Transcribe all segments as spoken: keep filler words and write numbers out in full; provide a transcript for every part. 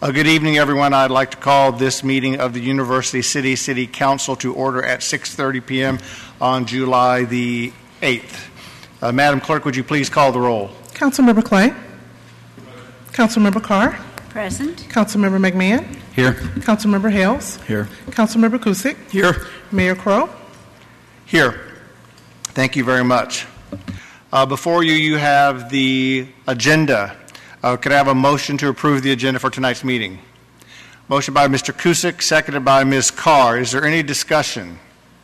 Uh, good evening, everyone. I'd like to call this meeting of the University City City Council to order at six thirty p.m. on July the eighth. Uh, Madam Clerk, would you please call the roll? Councilmember Clay. Councilmember Carr. Present. Councilmember McMahon. Here. Councilmember Hales. Here. Councilmember Cusick. Here. Mayor Crow. Here. Thank you very much. Uh, before you, you have the agenda. Uh, could I have a motion to approve the agenda for tonight's meeting? Motion by Mister Cusick, seconded by Miz Carr. Is there any discussion?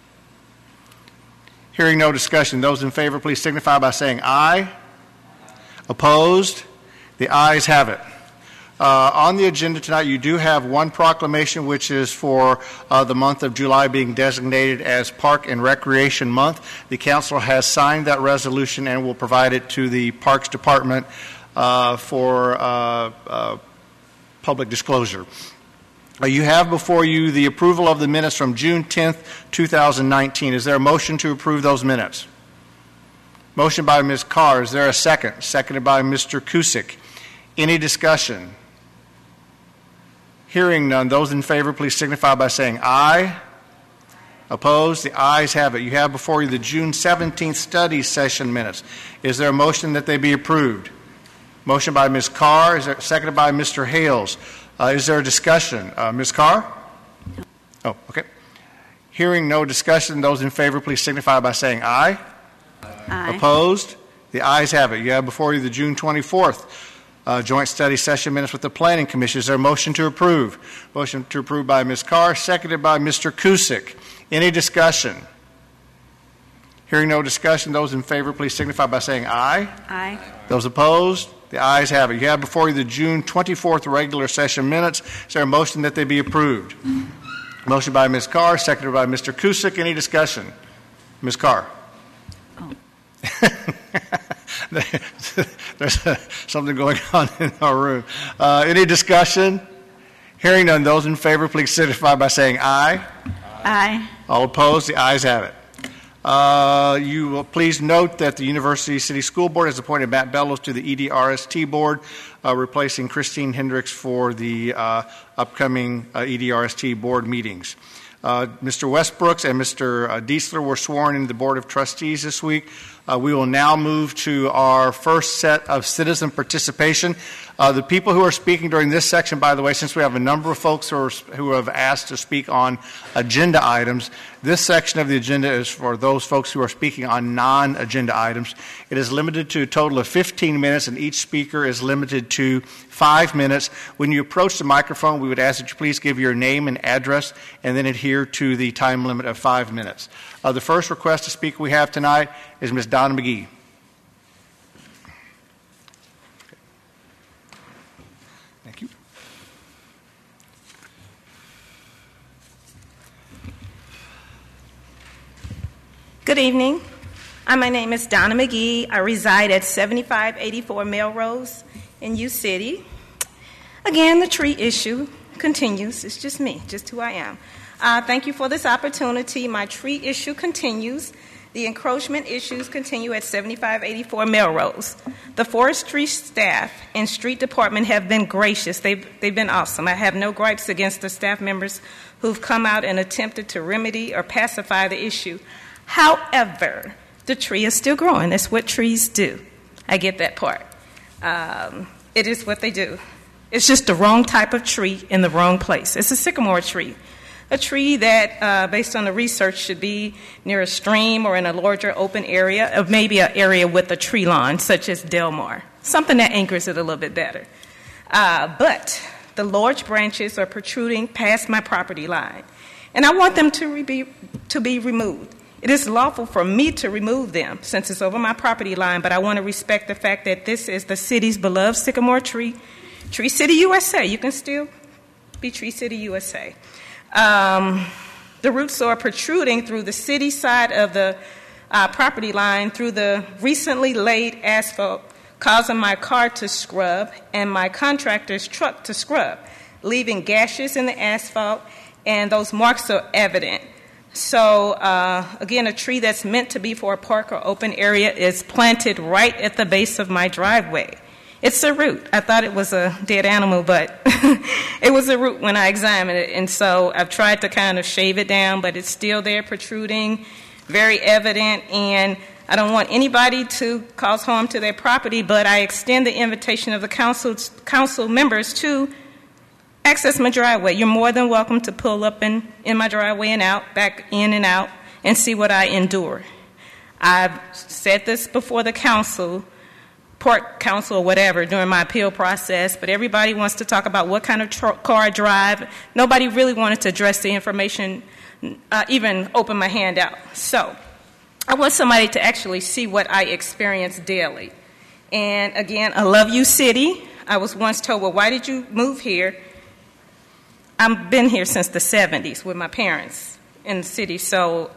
Hearing no discussion, those in favor, please signify by saying aye. Opposed? The ayes have it. Uh, on the agenda tonight, you do have one proclamation, which is for uh, the month of July being designated as Park and Recreation Month. The council has signed that resolution and will provide it to the Parks Department uh, for uh, uh, public disclosure. Uh, you have before you the approval of the minutes from June tenth, two thousand nineteen. Is there a motion to approve those minutes? Motion by Miz Carr. Is there a second? Seconded by Mister Cusick. Any discussion? Hearing none, those in favor, please signify by saying aye. Opposed? The ayes have it. You have before you the June seventeenth study session minutes. Is there a motion that they be approved? Motion by Miz Carr. Is there seconded by Mister Hales? Uh, is there a discussion? Uh, Miz Carr? Oh, okay. Hearing no discussion, those in favor, please signify by saying aye. Aye. Opposed? The ayes have it. You have before you the June twenty-fourth uh, joint study session minutes with the Planning Commission. Is there a motion to approve? Motion to approve by Miz Carr, seconded by Mister Cusick. Any discussion? Hearing no discussion, those in favor, please signify by saying aye. Aye. Those opposed? The ayes have it. You have before you the June twenty-fourth regular session minutes. Is there a motion that they be approved? Motion by Miz Carr, seconded by Mister Cusick. Any discussion? Miz Carr. Oh. There's uh, something going on in our room. Uh, any discussion? Hearing none, those in favor, please signify by saying aye. Aye. All opposed? The ayes have it. Uh, you will please note that the University City School Board has appointed Matt Bellows to the E D R S T Board, uh, replacing Christine Hendricks for the uh, upcoming uh, E D R S T Board meetings. Uh, Mister Westbrooks and Mister Uh, Diesler were sworn into the Board of Trustees this week. Uh, we will now move to our first set of citizen participation. Uh, the people who are speaking during this section, by the way, since we have a number of folks who, are, who have asked to speak on agenda items, this section of the agenda is for those folks who are speaking on non-agenda items. It is limited to a total of fifteen minutes, and each speaker is limited to five minutes. When you approach the microphone, we would ask that you please give your name and address and then adhere to the time limit of five minutes. Uh, the first request to speak we have tonight is Miz Donna McGee. Thank you. Good evening. Uh, my name is Donna McGee. I reside at seventy-five eighty-four Melrose in U City. Again, the tree issue continues. It's just me, just who I am. Uh, thank you for this opportunity. My tree issue continues. The encroachment issues continue at seventy-five eighty-four Melrose. The forestry staff and street department have been gracious. They've, they've been awesome. I have no gripes against the staff members who've come out and attempted to remedy or pacify the issue. However, the tree is still growing. That's what trees do. I get that part. Um, it is what they do. It's just the wrong type of tree in the wrong place. It's a sycamore tree. A tree that, uh, based on the research, should be near a stream or in a larger open area, or maybe an area with a tree lawn, such as Del Mar, something that anchors it a little bit better. Uh, but the large branches are protruding past my property line, and I want them to, re- be, to be removed. It is lawful for me to remove them since it's over my property line, but I want to respect the fact that this is the city's beloved sycamore tree, Tree City, U S A. You can still be Tree City, U S A. Um, the roots are protruding through the city side of the uh, property line through the recently laid asphalt, causing my car to scrub and my contractor's truck to scrub, leaving gashes in the asphalt, and those marks are evident. So, uh, again, a tree that's meant to be for a park or open area is planted right at the base of my driveway. It's a root. I thought it was a dead animal, but it was a root when I examined it. And so I've tried to kind of shave it down, but it's still there, protruding, very evident. And I don't want anybody to cause harm to their property, but I extend the invitation of the council, council members to access my driveway. You're more than welcome to pull up in, in my driveway and out, back in and out, and see what I endure. I've said this before the council, port council or whatever, during my appeal process, but everybody wants to talk about what kind of tr- car I drive. Nobody really wanted to address the information, uh, even open my hand out. So I want somebody to actually see what I experience daily. And again, I love you, city. I was once told, well, why did you move here? I've been here since the seventies with my parents in the city, so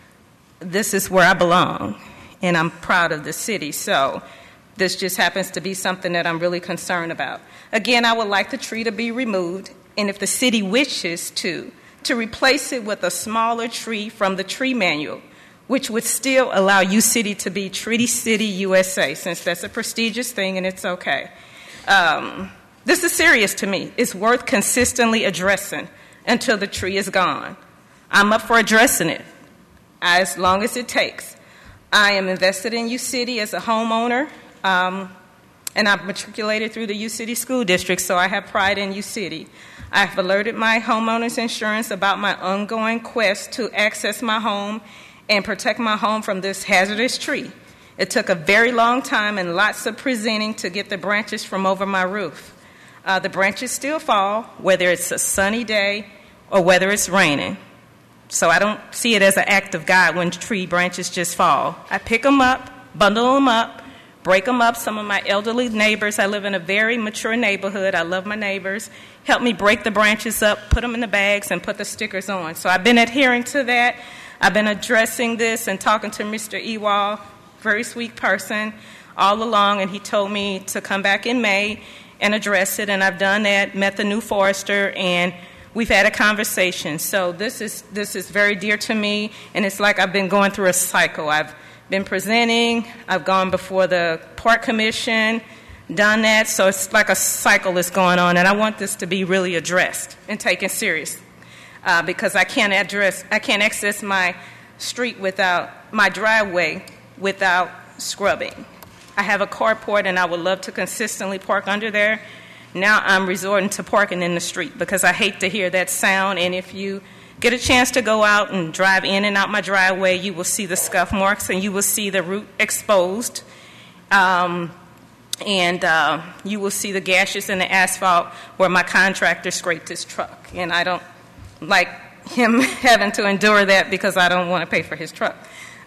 this is where I belong, and I'm proud of the city. So this just happens to be something that I'm really concerned about. Again, I would like the tree to be removed, and if the city wishes to, to replace it with a smaller tree from the tree manual, which would still allow U City to be Treaty City, U S A, since that's a prestigious thing and it's okay. Um, this is serious to me. It's worth consistently addressing until the tree is gone. I'm up for addressing it as long as it takes. I am invested in U City as a homeowner, um, and I've matriculated through the U City School District, so I have pride in U City. I've alerted my homeowner's insurance about my ongoing quest to access my home and protect my home from this hazardous tree. It took a very long time and lots of presenting to get the branches from over my roof. Uh, the branches still fall, whether it's a sunny day or whether it's raining. So I don't see it as an act of God when tree branches just fall. I pick them up, bundle them up, break them up. Some of my elderly neighbors, I live in a very mature neighborhood. I love my neighbors. Help me break the branches up, put them in the bags, and put the stickers on. So I've been adhering to that. I've been addressing this and talking to Mister Ewald, very sweet person, all along, and he told me to come back in May and address it, and I've done that, met the new forester, and we've had a conversation. So this is this is very dear to me, and it's like I've been going through a cycle. I've been presenting, I've gone before the Park Commission, done that, so it's like a cycle that's going on, and I want this to be really addressed and taken serious. Uh, because I can't address, I can't access my street without, my driveway without scrubbing. I have a carport and I would love to consistently park under there. Now I'm resorting to parking in the street because I hate to hear that sound, and if you get a chance to go out and drive in and out my driveway, you will see the scuff marks and you will see the root exposed. Um, and uh, you will see the gashes in the asphalt where my contractor scraped his truck, and I don't like him having to endure that because I don't want to pay for his truck.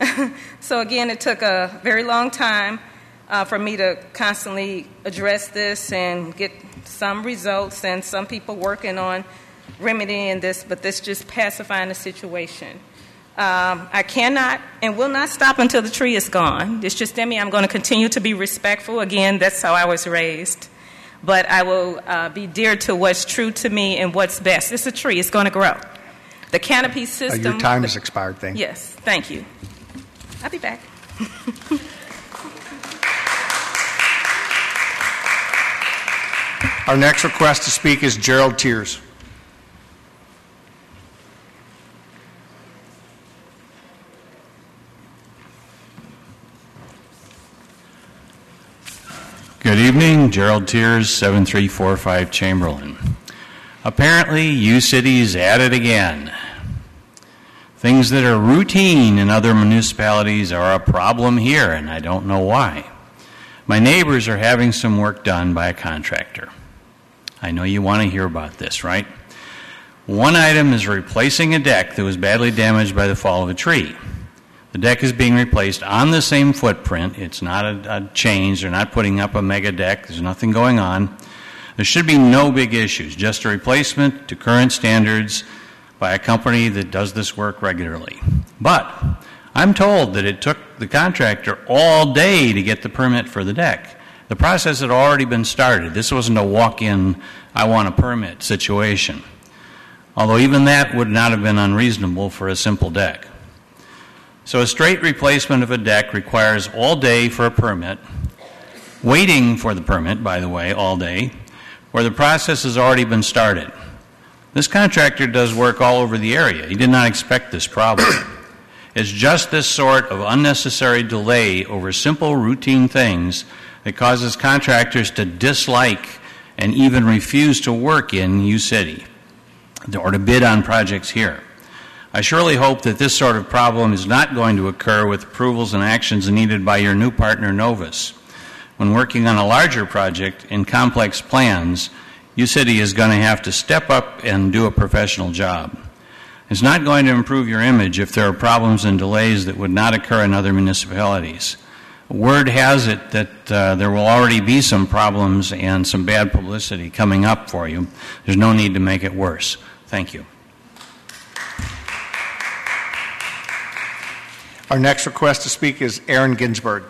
So again, it took a very long time uh, for me to constantly address this and get some results, and some people working on remedying this, but this just pacifying the situation. Um, I cannot and will not stop until the tree is gone. It's just in me. I'm going to continue to be respectful. Again, that's how I was raised. But I will uh, be dear to what's true to me and what's best. It's a tree. It's going to grow. The canopy system. Uh, your time the, has expired. Thank you. Yes. Thank you. I'll be back. Our next request to speak is Gerald Tiers. Good evening, Gerald Tiers, seven three four five Chamberlain. Apparently, U-City's at it again. Things that are routine in other municipalities are a problem here, and I don't know why. My neighbors are having some work done by a contractor. I know you want to hear about this, right? One item is replacing a deck that was badly damaged by the fall of a tree. The deck is being replaced on the same footprint. It's not a, a change. They're not putting up a mega deck. There's nothing going on. There should be no big issues, just a replacement to current standards by a company that does this work regularly. But I'm told that it took the contractor all day to get the permit for the deck. The process had already been started. This wasn't a walk-in, I want a permit situation. Although even that would not have been unreasonable for a simple deck. So a straight replacement of a deck requires all day for a permit, waiting for the permit, by the way, all day, where the process has already been started. This contractor does work all over the area. He did not expect this problem. It's just this sort of unnecessary delay over simple routine things that causes contractors to dislike and even refuse to work in U-City or to bid on projects here. I surely hope that this sort of problem is not going to occur with approvals and actions needed by your new partner, Novus. When working on a larger project in complex plans, U-City is going to have to step up and do a professional job. It's not going to improve your image if there are problems and delays that would not occur in other municipalities. Word has it that uh, there will already be some problems and some bad publicity coming up for you. There's no need to make it worse. Thank you. Our next request to speak is Aaron Ginsberg.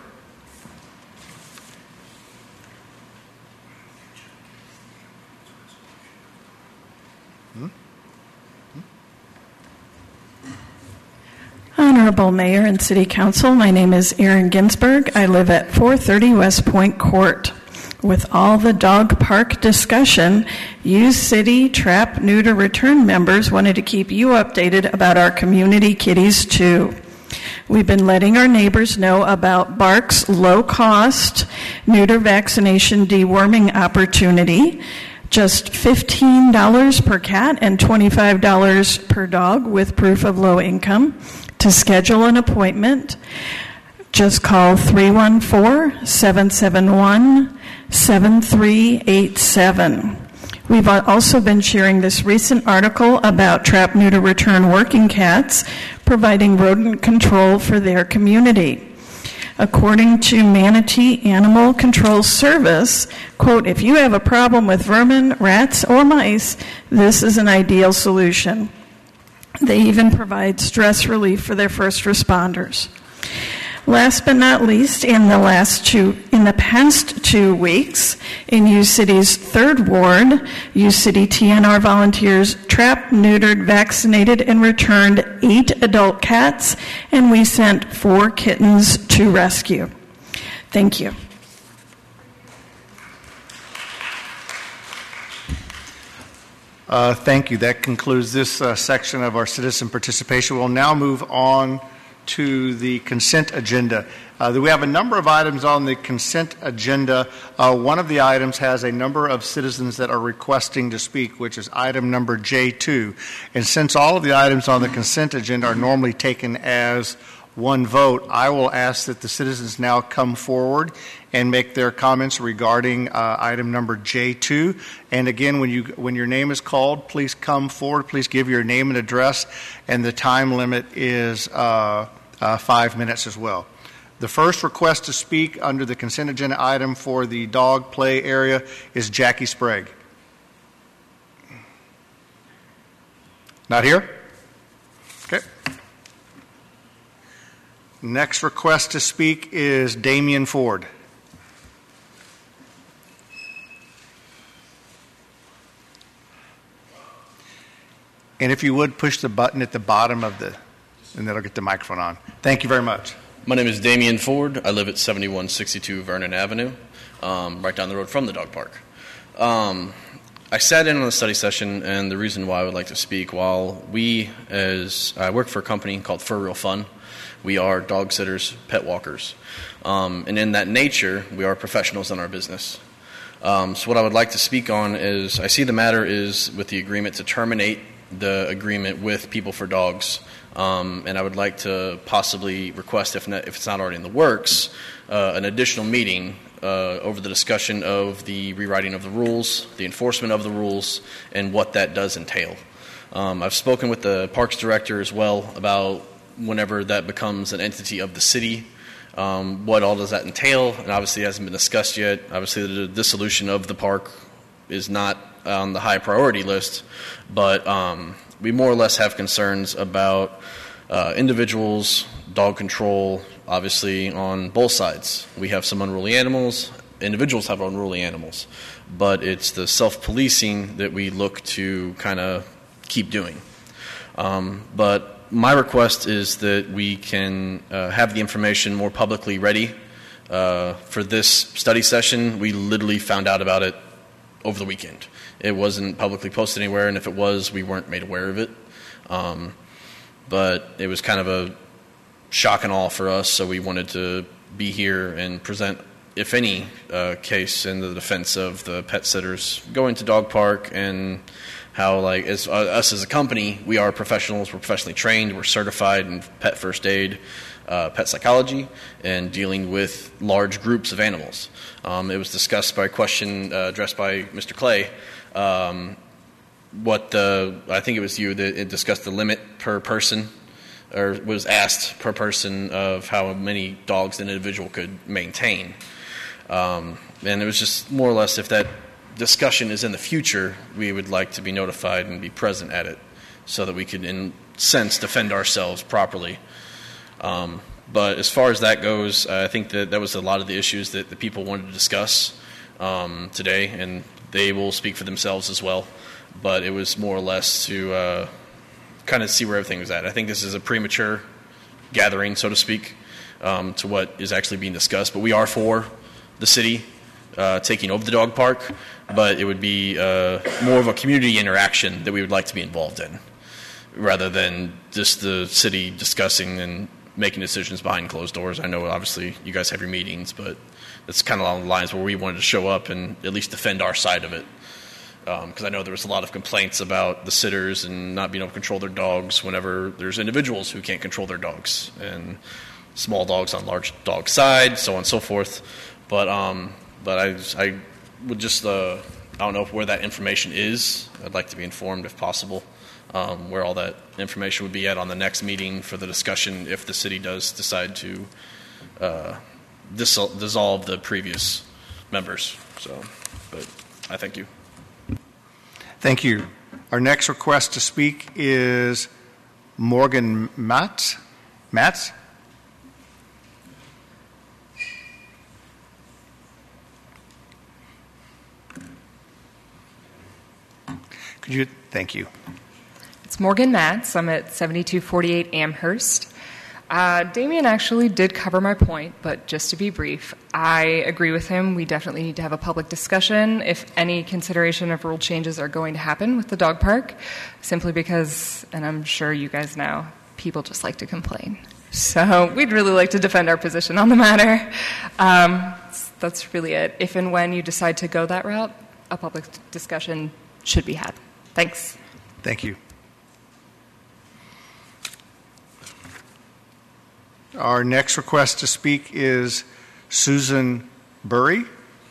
Honorable Mayor and City Council, my name is Aaron Ginsberg. I live at four thirty West Point Court. With all the dog park discussion, U-City Trap Neuter Return members wanted to keep you updated about our community kitties too. We've been letting our neighbors know about Bark's low-cost neuter vaccination deworming opportunity. Just fifteen dollars per cat and twenty-five dollars per dog with proof of low income. To schedule an appointment, just call three one four, seven seven one, seven three eight seven. We've also been sharing this recent article about Trap Neuter Return working cats providing rodent control for their community. According to Manatee Animal Control Service, quote, if you have a problem with vermin, rats, or mice, this is an ideal solution. They even provide stress relief for their first responders. Last but not least, in the last two, in the past two weeks, in U-City's third ward, U-City T N R volunteers trapped, neutered, vaccinated, and returned eight adult cats, and we sent four kittens to rescue. Thank you. Uh, thank you. That concludes this uh, section of our citizen participation. We'll now move on to the consent agenda. Uh, we have a number of items on the consent agenda. Uh, one of the items has a number of citizens that are requesting to speak, which is item number J two. And since all of the items on the consent agenda are normally taken as one vote, I will ask that the citizens now come forward and make their comments regarding uh, item number J two. And again, when you when your name is called, please come forward. Please give your name and address, and the time limit is uh, uh, five minutes as well. The first request to speak under the consent agenda item for the dog play area is Jackie Sprague. Not here? Okay. Next request to speak is Damian Ford. And if you would, push the button at the bottom of the, and that'll get the microphone on. Thank you very much. My name is Damian Ford. I live at seventy-one sixty-two Vernon Avenue, um, right down the road from the dog park. Um, I sat in on the study session, and the reason why I would like to speak, while we, as I work for a company called Fur Real Fun, we are dog sitters, pet walkers. Um, and in that nature, we are professionals in our business. Um, so what I would like to speak on is, I see the matter is with the agreement to terminate the agreement with People for Dogs. Um, and I would like to possibly request, if, not, if it's not already in the works, uh, an additional meeting uh, over the discussion of the rewriting of the rules, the enforcement of the rules, and what that does entail. Um, I've spoken with the Parks Director as well about whenever that becomes an entity of the city, um, what all does that entail, and obviously it hasn't been discussed yet. Obviously the dissolution of the park is not on the high priority list, but um, we more or less have concerns about uh, individuals, dog control, obviously on both sides. We have some unruly animals, individuals have unruly animals, but it's the self-policing that we look to kind of keep doing. Um, but my request is that we can uh, have the information more publicly ready Uh, for this study session, we literally found out about it over the weekend. It wasn't publicly posted anywhere, and if it was, we weren't made aware of it. Um, but it was kind of a shock and awe for us, so we wanted to be here and present, if any, uh, case in the defense of the pet sitters going to dog park, and how, like, as uh, us as a company, we are professionals, we're professionally trained, we're certified in pet first aid, uh, pet psychology, and dealing with large groups of animals. Um, it was discussed by a question uh, addressed by Mister Clay. Um, what the, I think it was you that it discussed the limit per person, or was asked per person of how many dogs an individual could maintain. Um, and it was just more or less, if that discussion is in the future, we would like to be notified and be present at it so that we could, in sense, defend ourselves properly. Um, but as far as that goes, uh, I think that that was a lot of the issues that the people wanted to discuss um, today, and they will speak for themselves as well. But it was more or less to uh, kind of see where everything was at. I think this is a premature gathering, so to speak, um, to what is actually being discussed. But we are for the city uh, taking over the dog park, but it would be uh, more of a community interaction that we would like to be involved in, rather than just the city discussing and making decisions behind closed doors. I know, obviously, you guys have your meetings, but it's kind of along the lines where we wanted to show up and at least defend our side of it. Because um, I know there was a lot of complaints about the sitters and not being able to control their dogs whenever there's individuals who can't control their dogs, and small dogs on large dog side, so on and so forth. But um, but I, I would just, uh, I don't know where that information is. I'd like to be informed if possible, um, where all that information would be at on the next meeting for the discussion if the city does decide to uh, dissol- dissolve the previous members. So, but I thank you. Thank you. Our next request to speak is Morgan Matz. Matz? Could you? Thank you. It's Morgan Matz. I'm at seventy-two forty-eight Amherst. Uh, Damien actually did cover my point, but just to be brief, I agree with him. We definitely need to have a public discussion if any consideration of rule changes are going to happen with the dog park, simply because, and I'm sure you guys know, people just like to complain. So we'd really like to defend our position on the matter. Um, that's really it. If and when you decide to go that route, a public discussion should be had. Thanks. Thank you. Our next request to speak is Susan Burry.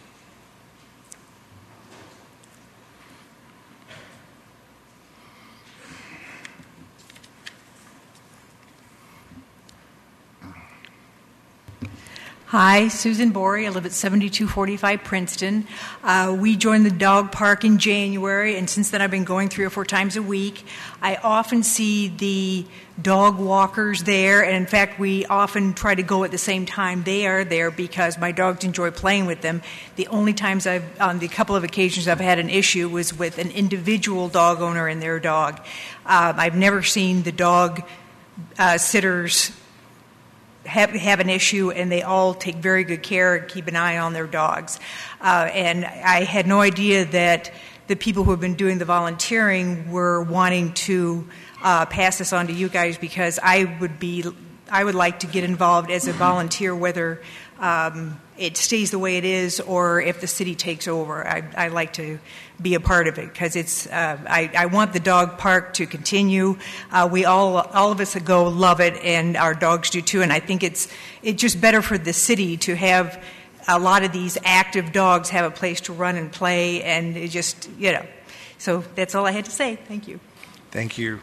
Hi, Susan Borey. I live at seventy-two forty-five Princeton. Uh, we joined the dog park in January, and since then I've been going three or four times a week. I often see the dog walkers there, and in fact, we often try to go at the same time they are there because my dogs enjoy playing with them. The only times I've, on the couple of occasions I've had an issue was with an individual dog owner and their dog. Um, I've never seen the dog uh, sitters Have, have an issue, and they all take very good care and keep an eye on their dogs. Uh, and I had no idea that the people who have been doing the volunteering were wanting to uh, pass this on to you guys, because I would be, I would like to get involved as a volunteer, whether um, it stays the way it is or if the city takes over. I, I like to be a part of it because it's. Uh, I, I want the dog park to continue. Uh, we all, all of us that go love it, and our dogs do too. And I think it's it's just better for the city to have a lot of these active dogs have a place to run and play, and it just you know. So that's all I had to say. Thank you. Thank you.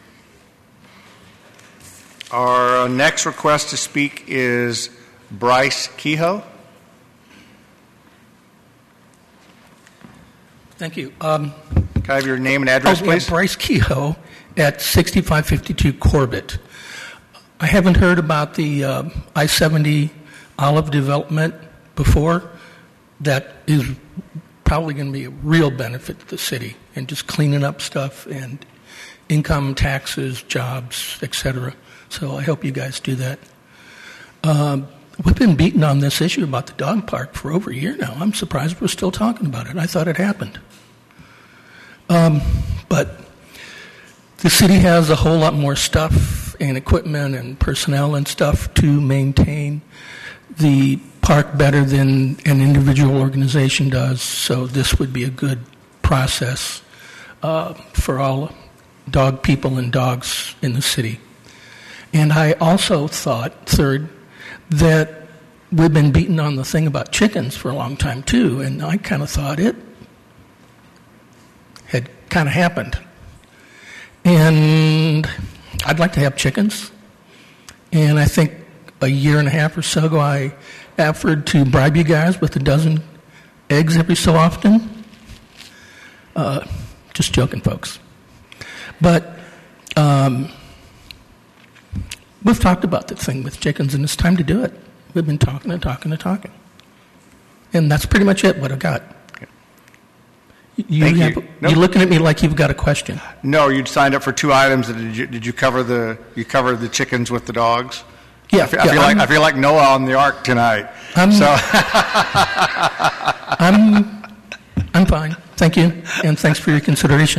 Our next request to speak is Bryce Kehoe. Thank you. Um, Can I have your name and address, oh, please? Yeah, Bryce Kehoe at sixty-five fifty-two Corbett. I haven't heard about the uh, I seventy Olive development before. That is probably going to be a real benefit to the city, and just cleaning up stuff and income taxes, jobs, et cetera. So I hope you guys do that. Um, we've been beating on this issue about the dog park for over a year now. I'm surprised we're still talking about it. I thought it happened. Um, but the city has a whole lot more stuff and equipment and personnel and stuff to maintain the park better than an individual organization does. So this would be a good process uh, for all dog people and dogs in the city. And I also thought, third, that we've been beating on the thing about chickens for a long time too, and I kind of thought it had kind of happened. And I'd like to have chickens. And I think a year and a half or so ago, I offered to bribe you guys with a dozen eggs every so often. Uh, just joking, folks. But um, we've talked about the thing with chickens, and it's time to do it. We've been talking and talking and talking. And that's pretty much it, what I've got. You, Thank have, you. Nope. You're looking at me like you've got a question. No, you signed up for two items. Did you, did you cover the you cover the chickens with the dogs? Yeah, I feel, yeah, I feel like I'm- I feel like Noah on the ark tonight. I'm- so I'm, I'm fine. Thank you, and thanks for your consideration.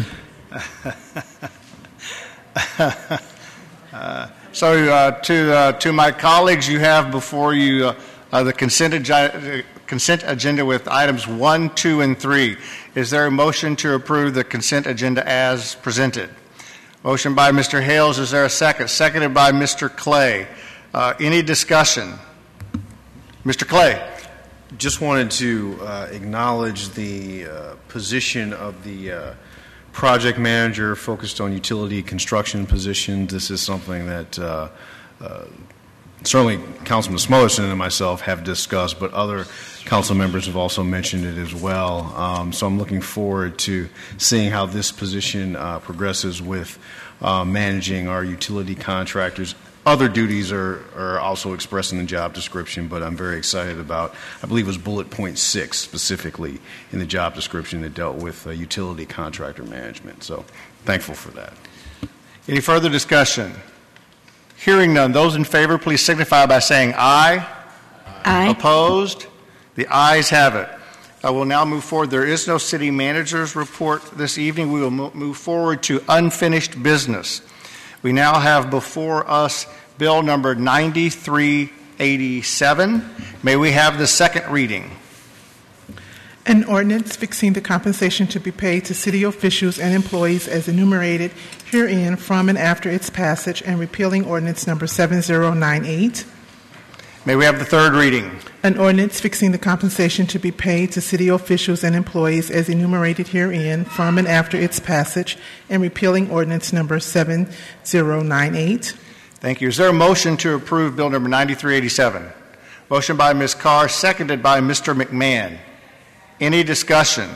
uh, so uh, to uh, to my colleagues, you have before you uh, uh, the consent agenda, consent agenda with items one, two, and three. Is there a motion to approve the consent agenda as presented? Motion by Mister Hales. Is there a second? Seconded by Mister Clay. Uh, any discussion? Mister Clay. Just wanted to uh, acknowledge the uh, position of the uh, project manager focused on utility construction positions. This is something that uh, uh, certainly Councilman Smotherson and myself have discussed, but other council members have also mentioned it as well. Um, so I'm looking forward to seeing how this position uh, progresses with uh, managing our utility contractors. Other duties are, are also expressed in the job description, but I'm very excited about, I believe it was bullet point six specifically in the job description that dealt with uh, utility contractor management. So thankful for that. Any further discussion? Hearing none. Those in favor, please signify by saying aye. Aye. Opposed? The ayes have it. I will now move forward. There is no city manager's report this evening. We will mo- move forward to unfinished business. We now have before us Bill number ninety-three eighty-seven. May we have the second reading? An ordinance fixing the compensation to be paid to city officials and employees as enumerated herein from and after its passage and repealing ordinance number seven zero nine eight. May we have the third reading? An ordinance fixing the compensation to be paid to city officials and employees as enumerated herein from and after its passage and repealing ordinance number seven zero nine eight. Thank you. Is there a motion to approve Bill number ninety-three eighty-seven? Motion by Miz Carr, seconded by Mister McMahon. Any discussion?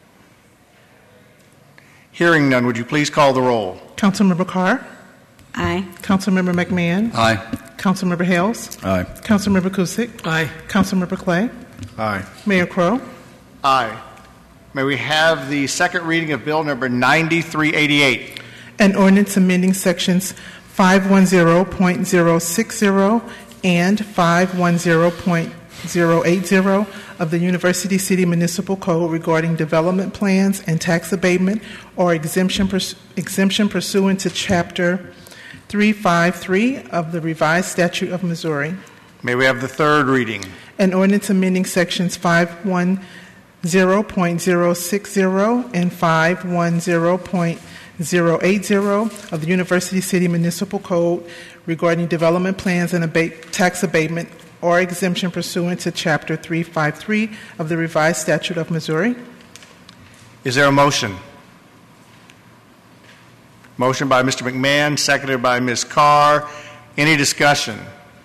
Hearing none, would you please call the roll? Councilmember Carr? Aye. Councilmember McMahon? Aye. Councilmember Hales? Aye. Councilmember Cusick? Aye. Councilmember Clay? Aye. Mayor Crowe? Aye. May we have the second reading of Bill number ninety-three eighty-eight? An ordinance amending sections five ten point zero six zero and five ten point zero eight zero of the University City Municipal Code regarding development plans and tax abatement or exemption, pers- exemption pursuant to Chapter three fifty-three of the Revised Statute of Missouri. May we have the third reading? An ordinance amending sections five ten point zero six zero and five ten point zero eight zero of the University City Municipal Code regarding development plans and abate, tax abatement or exemption pursuant to Chapter three fifty-three of the Revised Statute of Missouri. Is there a motion? Motion by Mister McMahon, seconded by Miz Carr. Any discussion?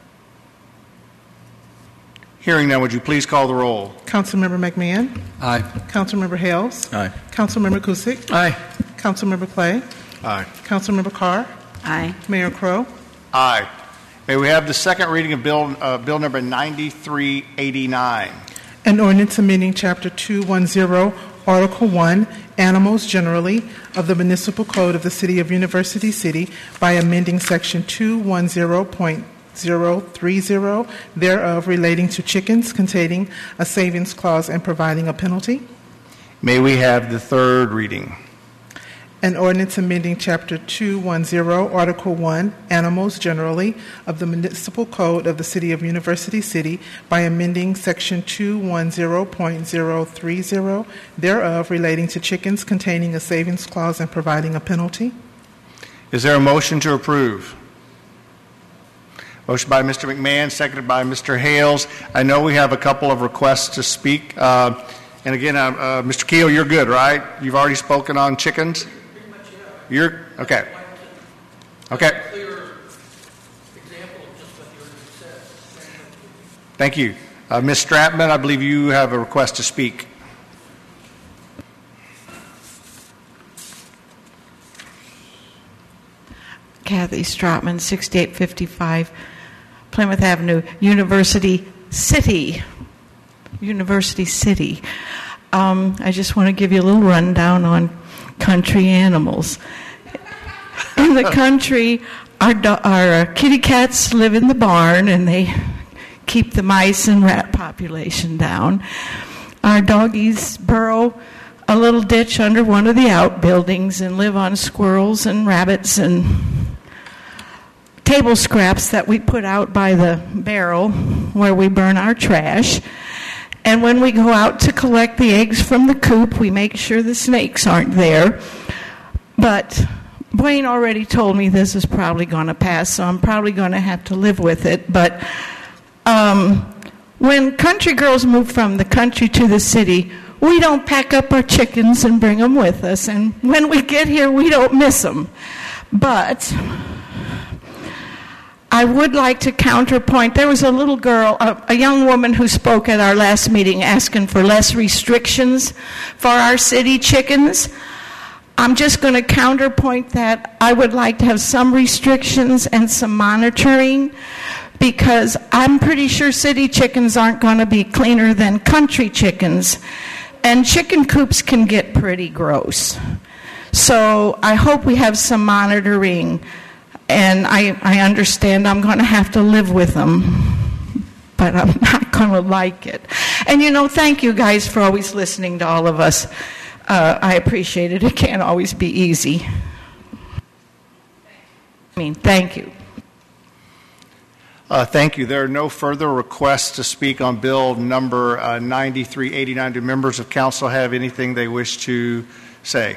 Hearing none, would you please call the roll? Councilmember McMahon? Aye. Councilmember Hales? Aye. Councilmember Cusick? Aye. Councilmember Clay? Aye. Councilmember Carr? Aye. Mayor Crowe? Aye. May we have the second reading of Bill, uh, Bill number ninety-three eighty-nine? An ordinance amending Chapter two ten, Article one, Animals Generally, of the Municipal Code of the City of University City by amending Section two ten point thirty thereof relating to chickens, containing a savings clause and providing a penalty. May we have the third reading? An ordinance amending Chapter two ten, Article one, Animals Generally, of the Municipal Code of the City of University City by amending Section two ten point zero three zero thereof relating to chickens, containing a savings clause and providing a penalty. Is there a motion to approve? Motion by Mister McMahon, seconded by Mister Hales. I know we have a couple of requests to speak. Uh, and again, uh, uh, Mister Keel, you're good, right? You've already spoken on chickens? You're okay. Okay. Thank you. Uh, Miz Stratman, I believe you have a request to speak. Kathy Stratman, sixty-eight fifty-five Plymouth Avenue, University City. University City. Um, I just want to give you a little rundown on country animals. In the country, our, do- our kitty cats live in the barn and they keep the mice and rat population down. Our doggies burrow a little ditch under one of the outbuildings and live on squirrels and rabbits and table scraps that we put out by the barrel where we burn our trash. And when we go out to collect the eggs from the coop, we make sure the snakes aren't there. But Blaine already told me this is probably going to pass, so I'm probably going to have to live with it. But um, when country girls move from the country to the city, we don't pack up our chickens and bring them with us. And when we get here, we don't miss them. But I would like to counterpoint. There was a little girl, a, a young woman who spoke at our last meeting asking for less restrictions for our city chickens. I'm just going to counterpoint that. I would like to have some restrictions and some monitoring, because I'm pretty sure city chickens aren't going to be cleaner than country chickens. And chicken coops can get pretty gross. So I hope we have some monitoring. And I, I understand I'm going to have to live with them, but I'm not going to like it. And, you know, thank you guys for always listening to all of us. Uh, I appreciate it. It can't always be easy. I mean, thank you. Uh, thank you. There are no further requests to speak on bill number uh, ninety-three eighty-nine. Do members of council have anything they wish to say?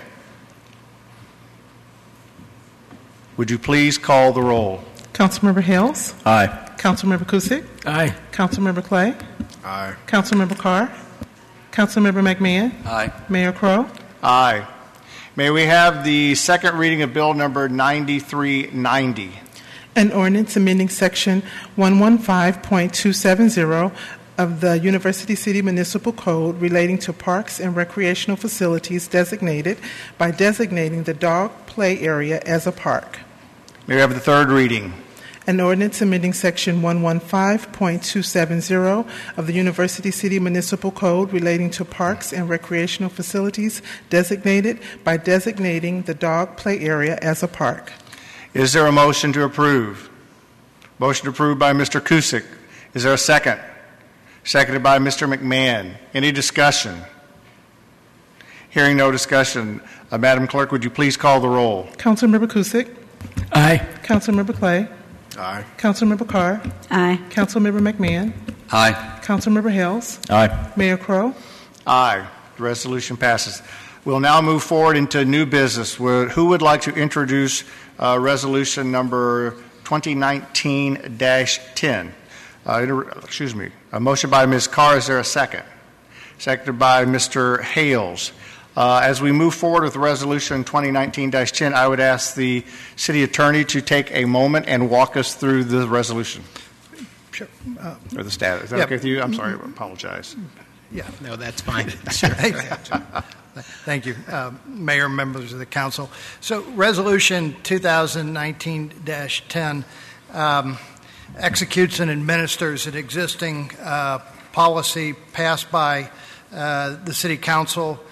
Would you please call the roll? Councilmember Hales? Aye. Councilmember Cusick? Aye. Councilmember Clay? Aye. Councilmember Carr? Councilmember McMahon? Aye. Mayor Crowe? Aye. May we have the second reading of bill number ninety-three ninety? An ordinance amending Section one fifteen point two seven zero of the University City Municipal Code relating to parks and recreational facilities designated by designating the dog play area as a park. May we have the third reading? An ordinance amending Section one fifteen point two seven zero of the University City Municipal Code relating to parks and recreational facilities designated by designating the dog play area as a park. Is there a motion to approve? Motion approved by Mister Cusick. Is there a second? Seconded by Mister McMahon. Any discussion? Hearing no discussion, uh, Madam Clerk, would you please call the roll? Councilmember Cusick? Aye. Councilmember Clay? Aye. Councilmember Carr? Aye. Councilmember McMahon? Aye. Councilmember Hales? Aye. Mayor Crowe? Aye. The resolution passes. We'll now move forward into new business. Who would like to introduce uh, resolution number twenty nineteen dash ten? Uh, inter- excuse me. A motion by Miz Carr. Is there a second? Seconded by Mister Hales. Uh, as we move forward with resolution twenty nineteen dash ten, I would ask the city attorney to take a moment and walk us through the resolution. Sure. Uh, or the status. Is that yeah. okay with you? I'm sorry. I apologize. Yeah, no, that's fine. Sure. Thank you, uh, Mayor, members of the council. So resolution twenty nineteen dash ten um, executes and administers an existing uh, policy passed by uh, the city council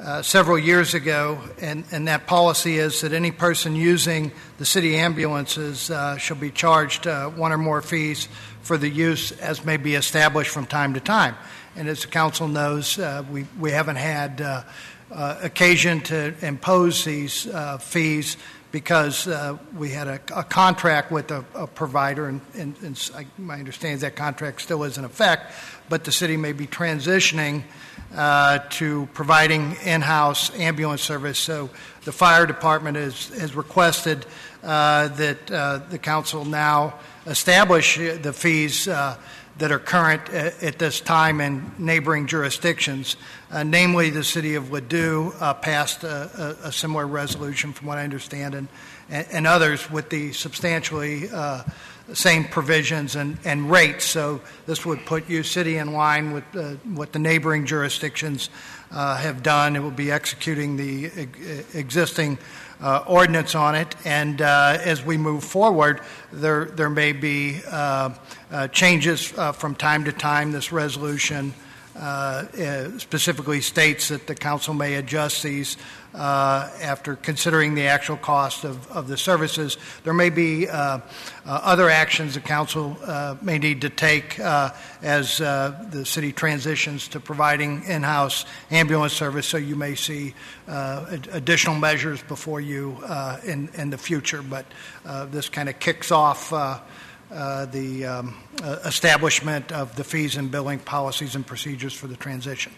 uh, several years ago, and, and that policy is that any person using the city ambulances uh, shall be charged uh, one or more fees for the use as may be established from time to time. And as the council knows, uh, we, we haven't had uh, uh, occasion to impose these uh, fees because uh, we had a, a contract with a, a provider, and, and, and I, my understanding is that contract still is in effect, but the city may be transitioning uh, to providing in-house ambulance service. So the fire department has, has requested uh, that uh, the council now establish the fees uh, that are current at, at this time in neighboring jurisdictions. Uh, namely, the city of Ladue uh, passed a, a, a similar resolution, from what I understand, and, and, and others with the substantially uh, same provisions and, and rates. So this would put U City in line with uh, what the neighboring jurisdictions uh, have done. It will be executing the e- existing Uh, ordinance on it, and uh, as we move forward, there there may be uh, uh, changes uh, from time to time. This resolution uh, uh, specifically states that the council may adjust these uh, after considering the actual cost of, of the services. There may be uh, uh, other actions the council uh, may need to take uh, as uh, the city transitions to providing in-house ambulance service, so you may see uh, ad- additional measures before you uh, in, in the future. But uh, this kind of kicks off uh, uh, the um, uh, establishment of the fees and billing policies and procedures for the transition.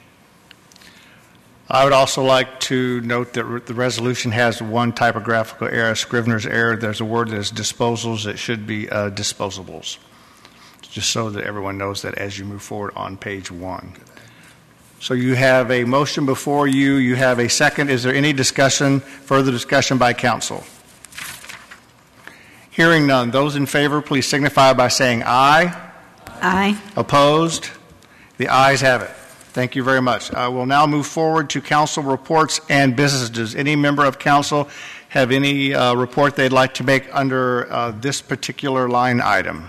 I would also like to note that re- the resolution has one typographical error, Scrivener's error. There's a word that is disposals. It should be uh, disposables, just so that everyone knows that as you move forward on page one. So you have a motion before you. You have a second. Is there any discussion, further discussion by council? Hearing none. Those in favor, please signify by saying aye. Aye. Opposed? The ayes have it. Thank you very much. I will now move forward to council reports and business. Does any member of council have any uh, report they'd like to make under uh, this particular line item?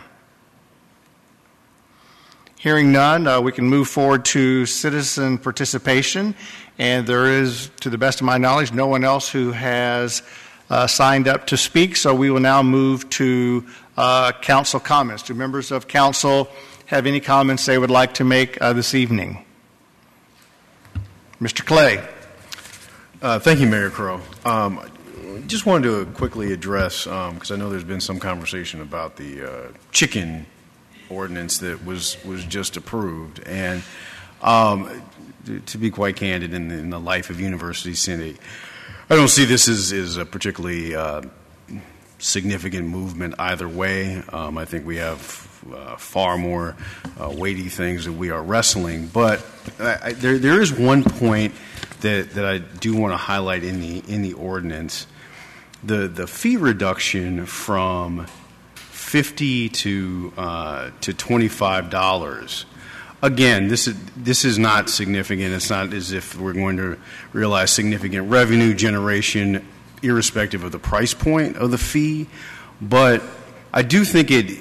Hearing none, uh, we can move forward to citizen participation. And there is, to the best of my knowledge, no one else who has uh, signed up to speak. So we will now move to uh, council comments. Do members of council have any comments they would like to make uh, this evening? Mister Clay. Uh, thank you, Mayor Crow. Um, just wanted to quickly address, because um, I know there's been some conversation about the uh, chicken ordinance that was, was just approved. And um, to be quite candid, in the, in the life of University City, I don't see this as, as a particularly uh, significant movement either way. Um, I think we have Uh, far more uh, weighty things that we are wrestling. But I, I, there, there is one point that, that I do want to highlight in the in the ordinance: the the fee reduction from fifty to uh, to twenty five dollars. Again, this is this is not significant. It's not as if we're going to realize significant revenue generation, irrespective of the price point of the fee. But I do think it.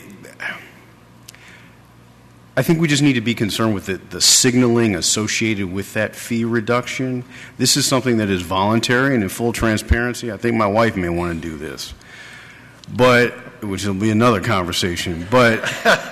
I think we just need to be concerned with the, the signaling associated with that fee reduction. This is something that is voluntary, and in full transparency, I think my wife may want to do this, but which will be another conversation. But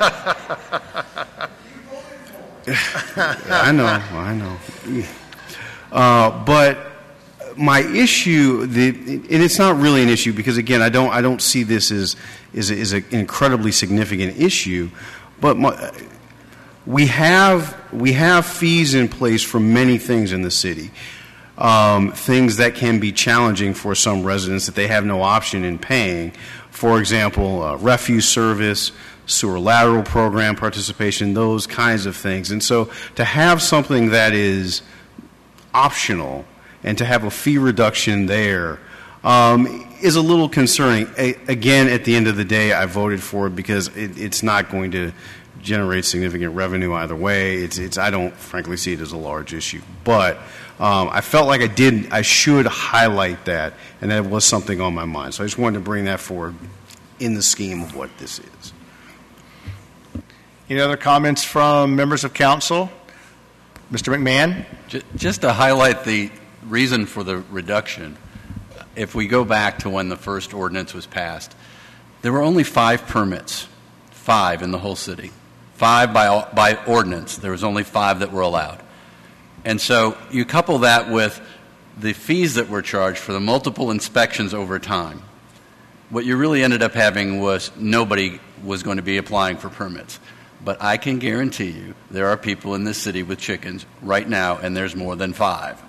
I know, I know. Uh, but my issue, the, and it's not really an issue because again, I don't, I don't see this as is is an incredibly significant issue, but my. We have we have fees in place for many things in the city, um, things that can be challenging for some residents that they have no option in paying. For example, uh, refuse service, sewer lateral program participation, those kinds of things. And so to have something that is optional and to have a fee reduction there um, is a little concerning. A- again, at the end of the day, I voted for it because it, it's not going to generate significant revenue either way. It's, it's, I don't frankly see it as a large issue. But um, I felt like I did, I should highlight that, and that was something on my mind. So I just wanted to bring that forward in the scheme of what this is. Any other comments from members of council? Mister McMahon? Just to highlight the reason for the reduction, if we go back to when the first ordinance was passed, there were only five permits, five in the whole city. Five by, by ordinance. There was only five that were allowed. And so you couple that with the fees that were charged for the multiple inspections over time. What you really ended up having was nobody was going to be applying for permits. But I can guarantee you there are people in this city with chickens right now, and there's more than five.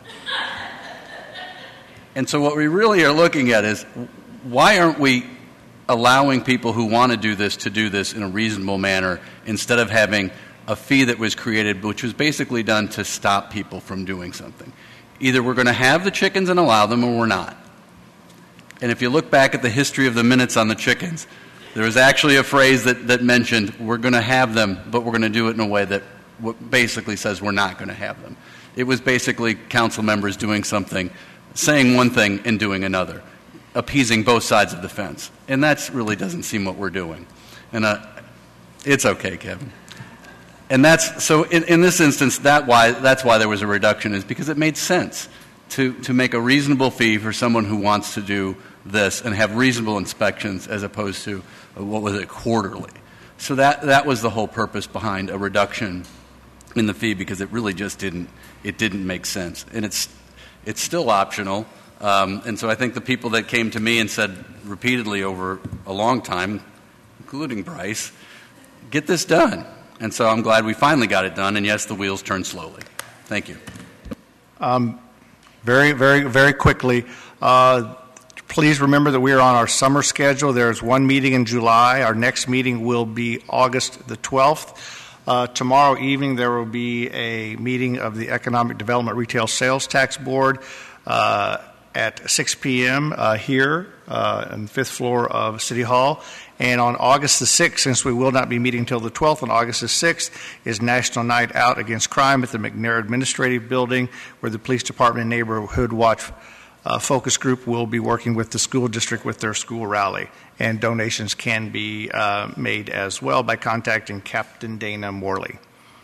And so what we really are looking at is, why aren't we allowing people who want to do this to do this in a reasonable manner instead of having a fee that was created which was basically done to stop people from doing something? Either we're going to have the chickens and allow them, or we're not. And if you look back at the history of the minutes on the chickens, there was actually a phrase that, that mentioned we're going to have them, but we're going to do it in a way that basically says we're not going to have them. It was basically council members doing something, saying one thing and doing another, appeasing both sides of the fence. And that really doesn't seem what we're doing. And uh, it's okay, Kevin. And that's, so in, in this instance, that why, that's why there was a reduction, is because it made sense to, to make a reasonable fee for someone who wants to do this and have reasonable inspections as opposed to, uh, what was it, quarterly. So that, that was the whole purpose behind a reduction in the fee, because it really just didn't, it didn't make sense. And it's, it's still optional. Um, and so I think the people that came to me and said repeatedly over a long time, including Bryce, get this done. And so I'm glad we finally got it done. And yes, the wheels turn slowly. Thank you. Um, very, very, very quickly, uh, please remember that we are on our summer schedule. There's one meeting in July. Our next meeting will be August the twelfth. Uh, tomorrow evening, there will be a meeting of the Economic Development Retail Sales Tax Board uh, at six p.m. Uh, here uh, on the fifth floor of City Hall. And on August the sixth, since we will not be meeting until the twelfth, on August the sixth is National Night Out Against Crime at the McNair Administrative Building, where the Police Department and Neighborhood Watch uh, Focus Group will be working with the school district with their school rally. And donations can be uh, made as well by contacting Captain Dana Morley.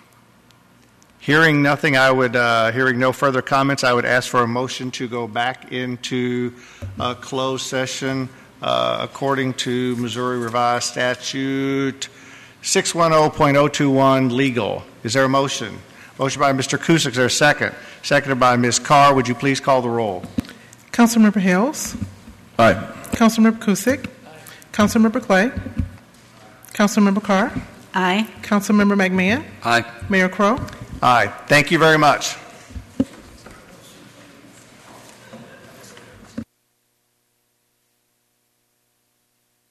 Hearing nothing, I would, uh, hearing no further comments, I would ask for a motion to go back into uh, closed session uh, according to Missouri Revised Statute six ten point oh two one, legal. Is there a motion? Motion by Mister Cusick. Is there a second? Seconded by Miz Carr. Would you please call the roll? Councilmember Hales. Aye. Councilmember Cusick. Councilmember Clay. Councilmember Carr. Aye. Councilmember McMahon. Aye. Mayor Crow. Aye. Thank you very much.